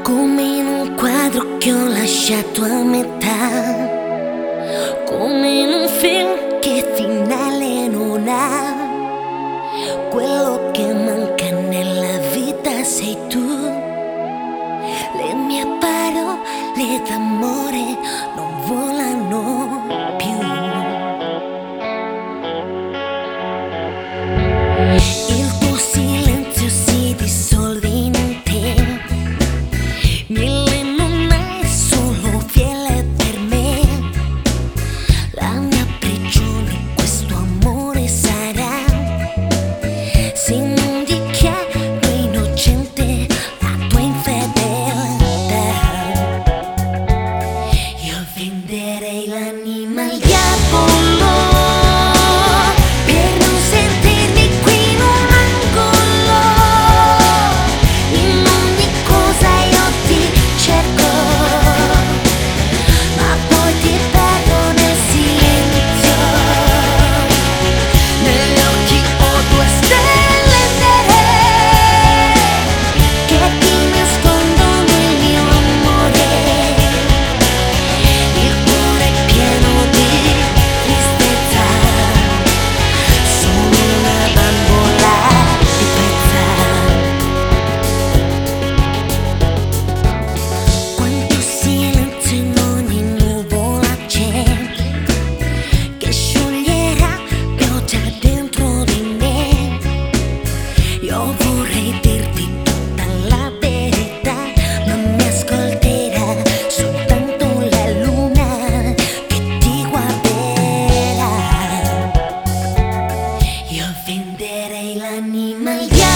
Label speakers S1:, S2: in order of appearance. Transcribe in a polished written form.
S1: Come in un quadro che ho lasciato a metà, come in un film che finale non ha. Quello che manca nella vita sei tu. Le mie parole d'amore non volano più. Il tuo silenzio si dissolve in te. Mille non hai, solo fiele per me. La mia prigione questo amore sarà. Se non dichiaro innocente la tua infedeltà, io venderei l'anima al diavolo per non sentirmi qui in un angolo. In ogni cosa io ti cerco, ma poi ti perdo nel silenzio. Negli occhi ho due stelle nere che ti nascondono il mio amore. Il cuore è pieno di tristezza, sono una bambola di pezza. Quanto silenzio in ogni nuvola c'è, che scioglierà pioggia dentro di me. Io vorrei dirti tutta la verità, ma mi ascolterà soltanto la luna che ti guarderà. Io venderei l'anima al diavolo